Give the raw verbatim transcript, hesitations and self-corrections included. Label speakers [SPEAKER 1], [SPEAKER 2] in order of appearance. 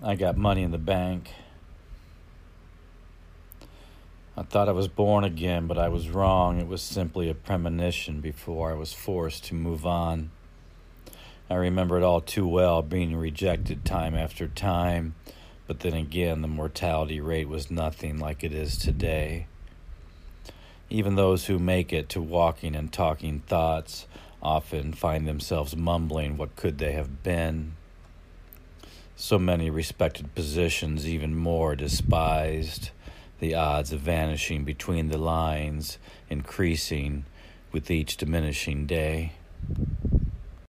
[SPEAKER 1] I got money in the bank. I thought I was born again, but I was wrong. It was simply a premonition before I was forced to move on. I remember it all too well, being rejected time after time, but then again, the mortality rate was nothing like it is today. Even those who make it to walking and talking thoughts often find themselves mumbling what could they have been. So many respected positions, even more despised, the odds of vanishing between the lines increasing with each diminishing day.